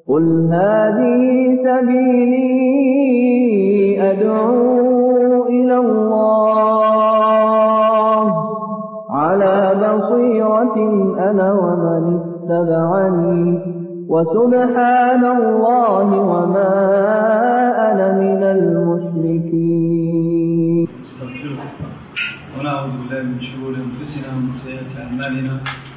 قل هذه سبيلي أدعو إلى الله على بصيرة أنا ومن اتبعني وسبحان الله وما أنا من المشركين. استغفره ونعوذ بالله من شرور أنفسنا ومن سيئات أعمالنا،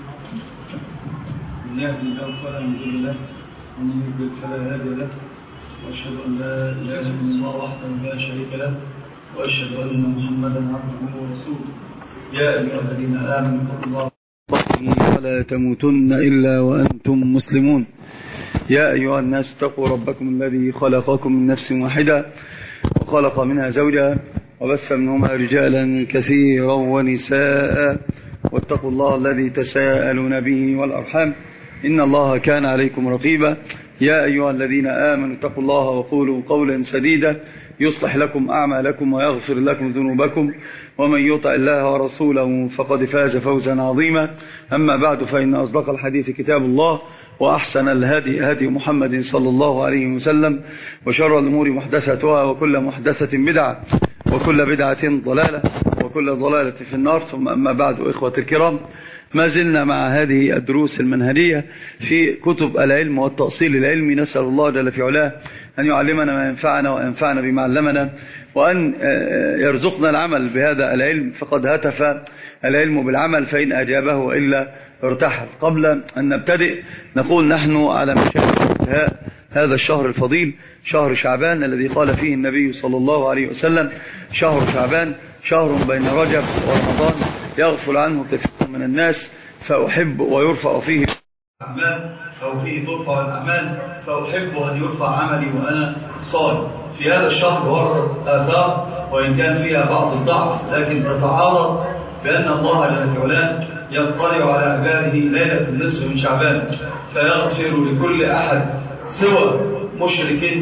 من يهده الله فلا مضل له ومن يضلل فلا هادي له، وأشهد أن لا إله إلا الله وحده لا شريك له، وأشهد أن محمدا عبده ورسوله. يا أيها الذين آمنوا اتقوا الله ولا تموتن إلا وأنتم مسلمون. يا أيها الناس اتقوا ربكم الذي خلقكم من نفس واحدة وخلق منها زوجها وبث منهما رجالا كثيرا ونساء، واتقوا الله الذي تساءلون به والأرحام إن الله كان عليكم رقيبا. يا أيها الذين آمنوا اتقوا الله وقولوا قولا سديدا يصلح لكم أعمالكم ويغفر لكم ذنوبكم، ومن يطع الله ورسوله فقد فاز فوزا عظيما. أما بعد، فإن أصدق الحديث كتاب الله، وأحسن الهدي هدي محمد صلى الله عليه وسلم، وشر الأمور محدثاتها، وكل محدثة بدعة، وكل بدعة ضلالة، وكل ضلالة في النار. ثم أما بعد، إخوة الكرام، ما زلنا مع هذه الدروس المنهجية في كتب العلم والتأصيل العلمي. نسأل الله جل في علاه أن يعلمنا ما ينفعنا وينفعنا بما علمنا، وأن يرزقنا العمل بهذا العلم، فقد هتف العلم بالعمل فإن أجابه وإلا ارتحل. قبل أن نبتدئ نقول نحن على مشاهد هذا الشهر الفضيل، شهر شعبان، الذي قال فيه النبي صلى الله عليه وسلم: شهر شعبان شهر بين رجب ورمضان يغفل عنه كثير من الناس، فأحب ويرفع فيه الأعمال، أو فيه ترفع الأعمال، فأحب أن يرفع عملي وأنا صائم. في هذا الشهر وردت آثار وإن كان فيها بعض الضعف، لكن تتعارض بأن الله جل وعلا يطلع على عباده ليلة النصف من شعبان، فيغفر لكل أحد سوى مشرك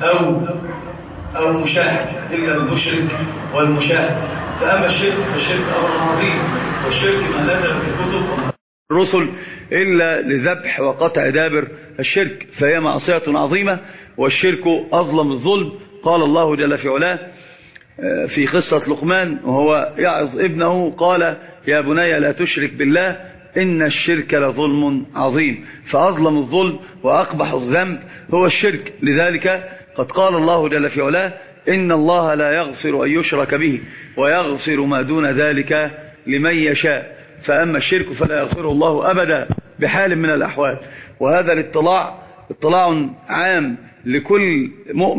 أو مشاهد، إلا المشرك والمشاهد. فأما الشرك فالشرك أمر عظيم، والشرك ما نزل في الكتب الرسل إلا لذبح وقطع دابر الشرك، فهي معصية عظيمة، والشرك أظلم الظلم. قال الله جل في علاه في قصة لقمان وهو يعظ ابنه، قال: يا بني لا تشرك بالله إن الشرك لظلم عظيم. فأظلم الظلم وأقبح الذنب هو الشرك. لذلك قد قال الله جل في علاه: إن الله لا يغفر أن يشرك به ويغفر ما دون ذلك لمن يشاء. فأما الشرك فلا يغفره الله أبدا بحال من الأحوال. وهذا اطلاع عام لكل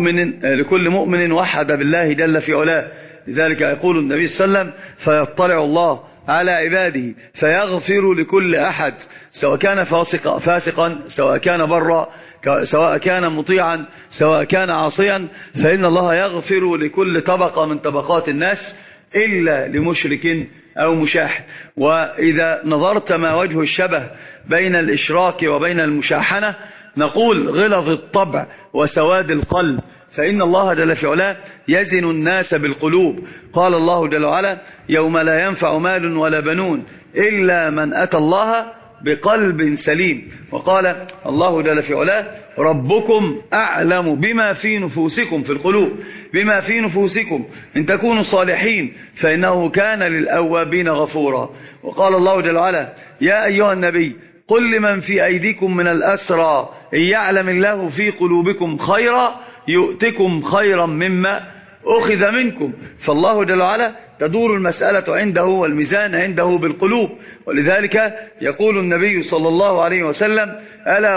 مؤمن وحد بالله جل في علاه. لذلك يقول النبي صلى الله عليه وسلم: فيطلع الله على عباده فيغفر لكل أحد، سواء كان فاسقا، سواء كان برا، سواء كان مطيعا، سواء كان عاصيا، فإن الله يغفر لكل طبقة من طبقات الناس إلا لمشرك أو مشاحن. وإذا نظرت ما وجه الشبه بين الإشراك وبين المشاحنة، نقول: غلظ الطبع وسواد القلب، فإن الله جل في علاه يزن الناس بالقلوب. قال الله جل وعلا: يوم لا ينفع مال ولا بنون إلا من أتى الله بقلب سليم. وقال الله جل في علاه: ربكم أعلم بما في نفوسكم، في القلوب، بما في نفوسكم إن تكونوا صالحين فإنه كان للأوابين غفورا. وقال الله جل وعلا: يا أيها النبي قل لمن في أيديكم من الأسرى إن يعلم الله في قلوبكم خيرا يؤتكم خيرا مما أخذ منكم. فالله جل وعلا تدور المسألة عنده والميزان عنده بالقلوب. ولذلك يقول النبي صلى الله عليه وسلم: ألا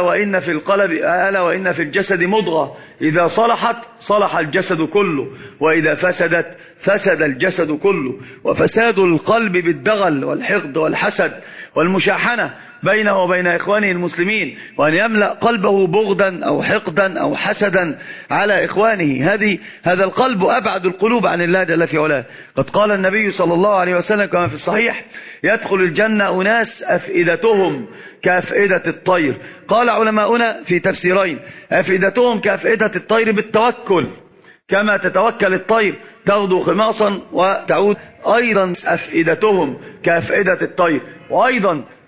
وإن في الجسد مضغة إذا صلحت صلح الجسد كله، وإذا فسدت فسد الجسد كله. وفساد القلب بالدغل والحقد والحسد والمشاحنة بينه وبين إخوانه المسلمين، وأن يملأ قلبه بغضا أو حقدا أو حسدا على إخوانه. هذا القلب أبعد القلوب عن الله جل في علاه. قد قال النبي صلى الله عليه وسلم كما في الصحيح: يدخل الجنة أناس أفئدتهم كأفئدة الطير. قال علماؤنا في تفسيرين: أفئدتهم كأفئدة الطير بالتوكل، كما تتوكل الطير تغدو خماصا وتعود، أيضا أفئدتهم كأفئدة الطير، وأيضا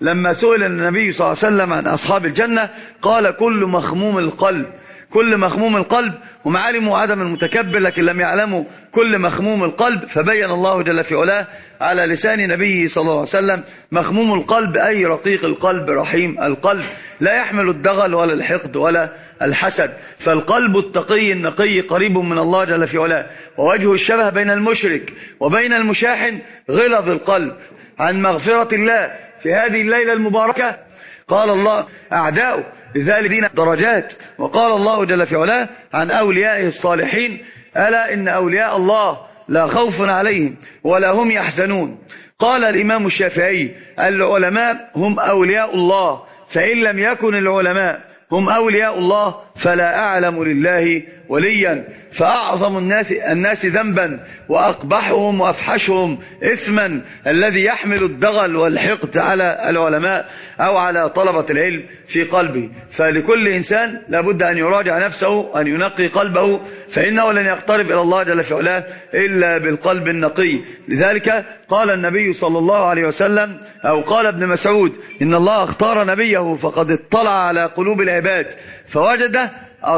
لما سئل النبي صلى الله عليه وسلم عن أصحاب الجنة قال كل مخموم القلب، كل مخموم القلب. هم علموا عدم المتكبر لكن لم يعلموا كل مخموم القلب، فبين الله جل في علاه على لسان نبيه صلى الله عليه وسلم مخموم القلب أي رقيق القلب رحيم القلب، لا يحمل الدغل ولا الحقد ولا الحسد. فالقلب التقي النقي قريب من الله جل في علاه. ووجه الشبه بين المشرك وبين المشاحن غلظ القلب عن مغفرة الله في هذه الليلة المباركة. قال الله أعداؤه لذلك دين درجات. وقال الله جل في علاه عن أوليائه الصالحين ألا إن أولياء الله لا خوف عليهم ولا هم يحزنون. قال الإمام الشافعي العلماء هم أولياء الله، فإن لم يكن العلماء هم أولياء الله فلا أعلم لله وليا. فأعظم الناس ذنبا وأقبحهم وأفحشهم إثما الذي يحمل الدغل والحقد على العلماء أو على طلبة العلم في قلبه. فلكل إنسان لابد أن يراجع نفسه، أن ينقي قلبه، فإنه لن يقترب إلى الله جل في علاه إلا بالقلب النقي. لذلك قال النبي صلى الله عليه وسلم أو قال ابن مسعود إن الله اختار نبيه فقد اطلع على قلوب العباد فوجد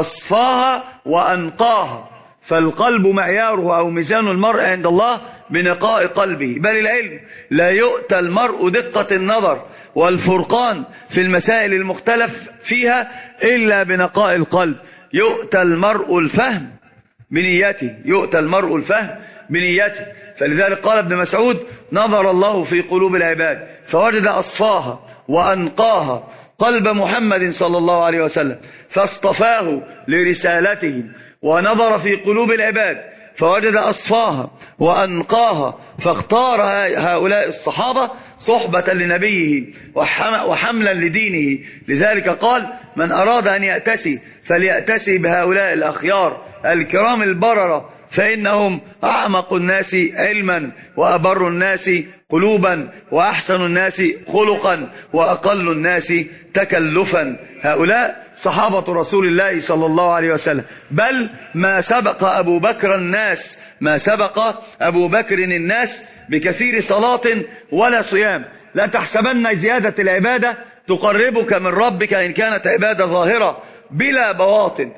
أصفاها وأنقاها. فالقلب معياره أو ميزان المرء عند الله بنقاء قلبه. بل العلم لا يؤتى المرء دقة النظر والفرقان في المسائل المختلف فيها إلا بنقاء القلب. يؤتى المرء الفهم بنيته، يؤتى المرء الفهم بنيته. فلذلك قال ابن مسعود نظر الله في قلوب العباد فوجد أصفاها وأنقاها قلب محمد صلى الله عليه وسلم فاصطفاه لرسالته. ونظر في قلوب العباد فوجد أصفاها وأنقاها فاختار هؤلاء الصحابة صحبة لنبيه وحملا لدينه. لذلك قال من أراد أن يأتسي فليأتسي بهؤلاء الأخيار الكرام البررة فإنهم أعمق الناس علما وأبر الناس قلوبا وأحسن الناس خلقا وأقل الناس تكلفا. هؤلاء صحابة رسول الله صلى الله عليه وسلم. بل ما سبق أبو بكر الناس، ما سبق أبو بكر الناس بكثير صلاة ولا صيام. لا تحسبن زيادة العبادة تقربك من ربك إن كانت عبادة ظاهرة بلا بواطن.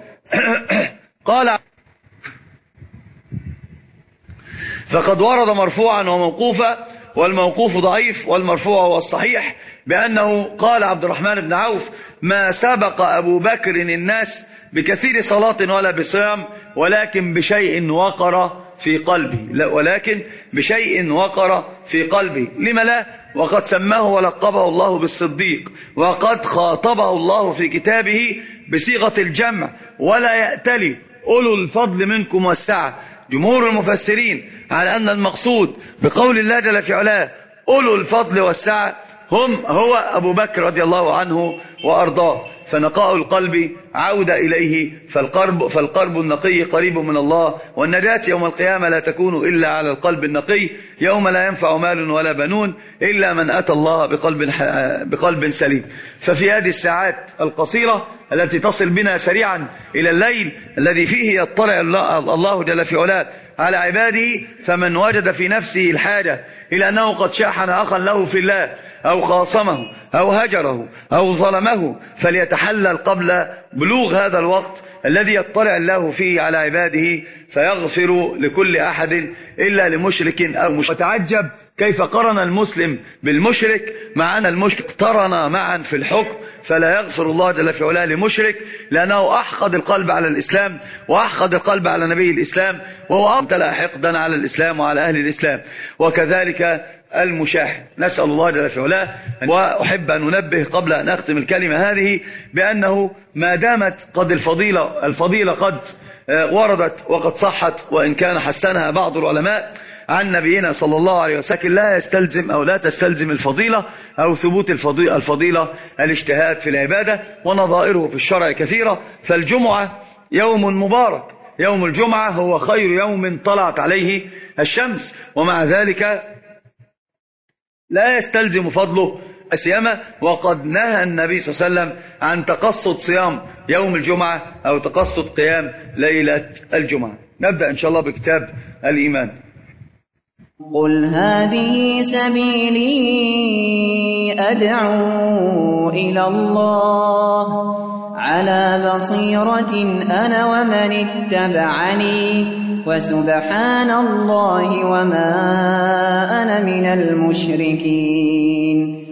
قال فقد ورد مرفوعا وموقوفا، والموقوف ضعيف والمرفوع هو الصحيح، بأنه قال عبد الرحمن بن عوف ما سبق أبو بكر الناس بكثير صلاة ولا بصيام ولكن بشيء وقر في قلبه، ولكن بشيء وقر في قلبه. لما لا؟ وقد سماه ولقبه الله بالصديق، وقد خاطبه الله في كتابه بصيغة الجمع ولا يأتلي أولو الفضل منكم والسعة. جمهور المفسرين على أن المقصود بقول الله جل في علاه أولو الفضل والسعة هو أبو بكر رضي الله عنه وأرضاه. فنقاء القلب عودة إليه، فالقلب النقي قريب من الله. والنجاة يوم القيامة لا تكون إلا على القلب النقي يوم لا ينفع مال ولا بنون إلا من أتى الله بقلب سليم. ففي هذه الساعات القصيرة التي تصل بنا سريعا إلى الليل الذي فيه يطلع الله جل في علاه على عباده، فمن وجد في نفسه الحاجة إلى أنه قد شاحن أخا له في الله أو خاصمه أو هجره أو ظلمه فليتحلل قبل بلوغ هذا الوقت الذي يطلع الله فيه على عباده فيغفر لكل أحد إلا لمشرك أو مشرك. وتعجب كيف قرن المسلم بالمشرك مع أن المشرك اقترنا معا في الحكم، فلا يغفر الله جل في علاه لمشرك لأنه أحقد القلب على الإسلام وأحقد القلب على نبي الإسلام وهو أمتلأ حقدا على الإسلام وعلى أهل الإسلام. وكذلك المشاحن. نسأل الله جل في علاه. وأحب أن أنبه قبل أن أختم الكلمة هذه بأنه ما دامت قد الفضيلة قد وردت وقد صحت وإن كان حسنها بعض العلماء عن نبينا صلى الله عليه وسلم، لكن لا يستلزم أو لا تستلزم الفضيلة أو ثبوت الفضيلة الاجتهاد في العبادة، ونظائره في الشرع كثيرة. فالجمعة يوم مبارك، يوم الجمعة هو خير يوم طلعت عليه الشمس، ومع ذلك لا يستلزم فضله الصيام. وقد نهى النبي صلى الله عليه وسلم عن تقصد صيام يوم الجمعة أو تقصد قيام ليلة الجمعة. نبدأ إن شاء الله بكتاب الإيمان. قل هذه سبيلي أدعو إلى الله على بصيرة أنا ومن اتبعني وسبحان الله وما أنا من المشركين.